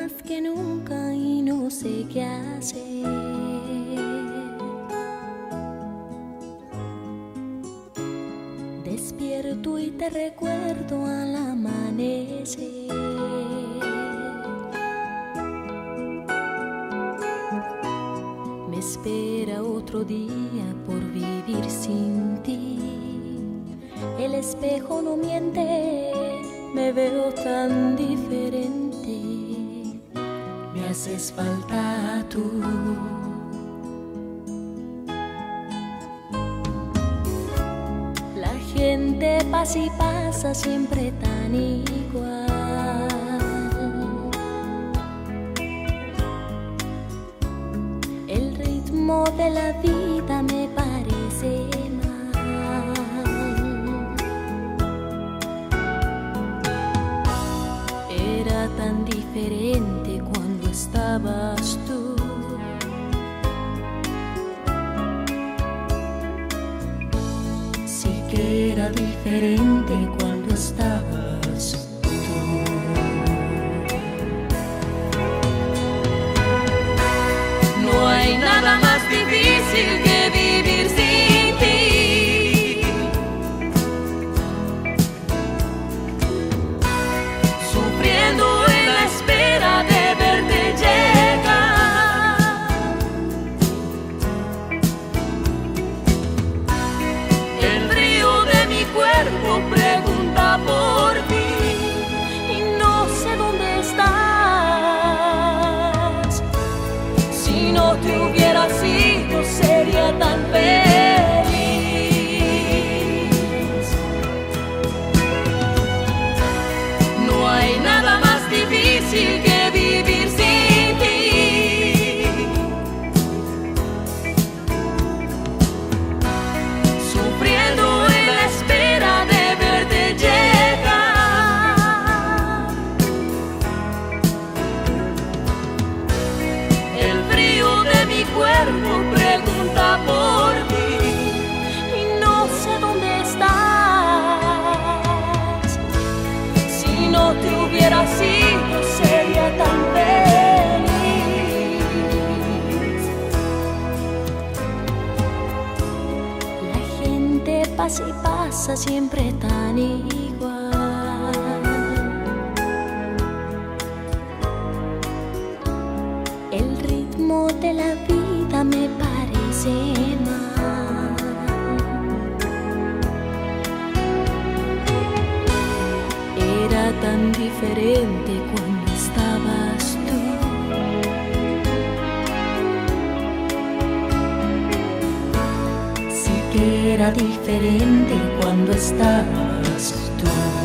más que nunca y no sé qué hacer. Despierto y te recuerdo al amanecer. Me espera otro día por vivir sin ti. El espejo no miente, me veo tan diferente. Me haces falta tú. La gente pasa y pasa siempre tan igual. El ritmo de la vida me parece tan diferente cuando estabas tú. Sí que era diferente cuando estabas tú. No hay nada más difícil que vivir sin ti. Sufriendo en la espera de verte llegar. El frío de mi cuerpo pregunta por ti y no sé dónde estás. Si no te hubiera sido sería tan feliz. No hay nada más difícil que vivir sin ti. Sufriendo en la espera de verte llegar. El frío de mi cuerpo pregunta por ti y no sé dónde estás. Si no te hubiera sido sería tan feliz. La gente pasa y pasa siempre tan igual. El ritmo de la vida me parece mal. Era tan diferente cuando estabas tú. Sí que era diferente cuando estabas tú.